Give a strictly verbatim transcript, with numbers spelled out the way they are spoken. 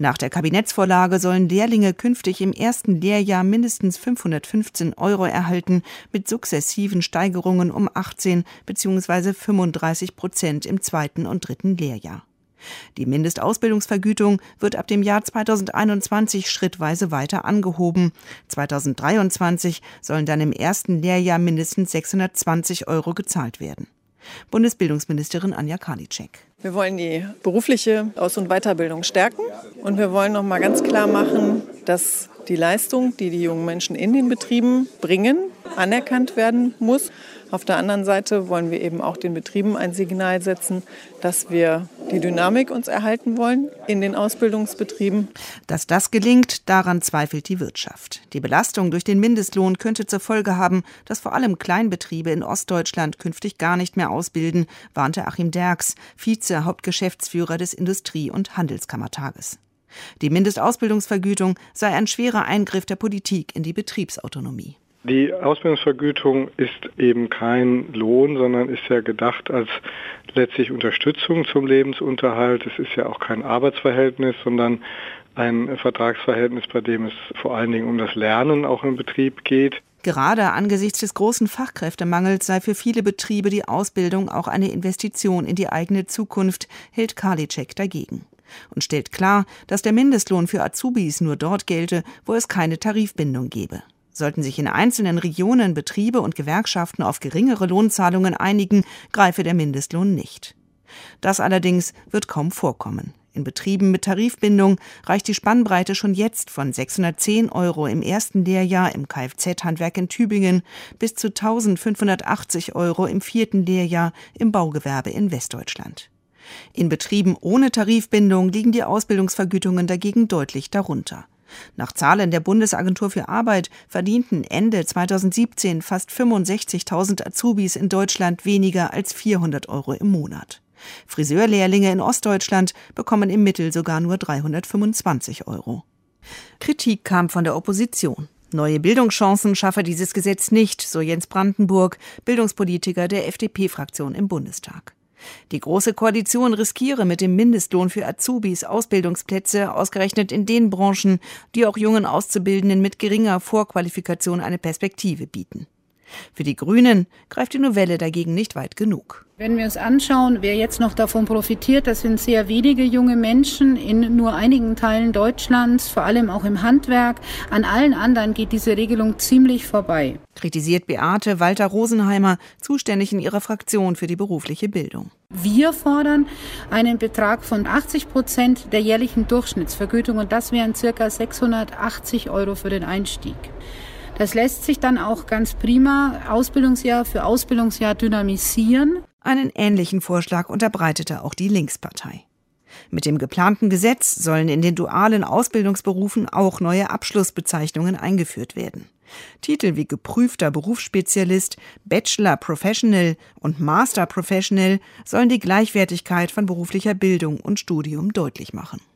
Nach der Kabinettsvorlage sollen Lehrlinge künftig im ersten Lehrjahr mindestens fünfhundertfünfzehn Euro erhalten, mit sukzessiven Steigerungen um achtzehn bzw. fünfunddreißig Prozent im zweiten und dritten Lehrjahr. Die Mindestausbildungsvergütung wird ab dem Jahr zweitausendeinundzwanzig schrittweise weiter angehoben. zweitausenddreiundzwanzig sollen dann im ersten Lehrjahr mindestens sechshundertzwanzig Euro gezahlt werden. Bundesbildungsministerin Anja Karliczek. Wir wollen die berufliche Aus- und Weiterbildung stärken und wir wollen noch mal ganz klar machen, dass die Leistung, die die jungen Menschen in den Betrieben bringen, anerkannt werden muss. Auf der anderen Seite wollen wir eben auch den Betrieben ein Signal setzen, dass wir die Dynamik uns erhalten wollen in den Ausbildungsbetrieben. Dass das gelingt, daran zweifelt die Wirtschaft. Die Belastung durch den Mindestlohn könnte zur Folge haben, dass vor allem Kleinbetriebe in Ostdeutschland künftig gar nicht mehr ausbilden, warnte Achim Derks, Vize-Hauptgeschäftsführer des Industrie- und Handelskammertages. Die Mindestausbildungsvergütung sei ein schwerer Eingriff der Politik in die Betriebsautonomie. Die Ausbildungsvergütung ist eben kein Lohn, sondern ist ja gedacht als letztlich Unterstützung zum Lebensunterhalt. Es ist ja auch kein Arbeitsverhältnis, sondern ein Vertragsverhältnis, bei dem es vor allen Dingen um das Lernen auch im Betrieb geht. Gerade angesichts des großen Fachkräftemangels sei für viele Betriebe die Ausbildung auch eine Investition in die eigene Zukunft, hält Karliczek dagegen. Und stellt klar, dass der Mindestlohn für Azubis nur dort gelte, wo es keine Tarifbindung gebe. Sollten sich in einzelnen Regionen Betriebe und Gewerkschaften auf geringere Lohnzahlungen einigen, greife der Mindestlohn nicht. Das allerdings wird kaum vorkommen. In Betrieben mit Tarifbindung reicht die Spannbreite schon jetzt von sechshundertzehn Euro im ersten Lehrjahr im Kfz-Handwerk in Tübingen bis zu eintausendfünfhundertachtzig Euro im vierten Lehrjahr im Baugewerbe in Westdeutschland. In Betrieben ohne Tarifbindung liegen die Ausbildungsvergütungen dagegen deutlich darunter. Nach Zahlen der Bundesagentur für Arbeit verdienten Ende zweitausendsiebzehn fast fünfundsechzigtausend Azubis in Deutschland weniger als vierhundert Euro im Monat. Friseurlehrlinge in Ostdeutschland bekommen im Mittel sogar nur dreihundertfünfundzwanzig Euro. Kritik kam von der Opposition. Neue Bildungschancen schaffe dieses Gesetz nicht, so Jens Brandenburg, Bildungspolitiker der F D P-Fraktion im Bundestag. Die Große Koalition riskiere mit dem Mindestlohn für Azubis Ausbildungsplätze, ausgerechnet in den Branchen, die auch jungen Auszubildenden mit geringer Vorqualifikation eine Perspektive bieten. Für die Grünen greift die Novelle dagegen nicht weit genug. Wenn wir uns anschauen, wer jetzt noch davon profitiert, das sind sehr wenige junge Menschen in nur einigen Teilen Deutschlands, vor allem auch im Handwerk. An allen anderen geht diese Regelung ziemlich vorbei. Kritisiert Beate Walter-Rosenheimer, zuständig in ihrer Fraktion für die berufliche Bildung. Wir fordern einen Betrag von achtzig Prozent der jährlichen Durchschnittsvergütung und das wären ca. sechshundertachtzig Euro für den Einstieg. Das lässt sich dann auch ganz prima Ausbildungsjahr für Ausbildungsjahr dynamisieren. Einen ähnlichen Vorschlag unterbreitete auch die Linkspartei. Mit dem geplanten Gesetz sollen in den dualen Ausbildungsberufen auch neue Abschlussbezeichnungen eingeführt werden. Titel wie geprüfter Berufsspezialist, Bachelor Professional und Master Professional sollen die Gleichwertigkeit von beruflicher Bildung und Studium deutlich machen.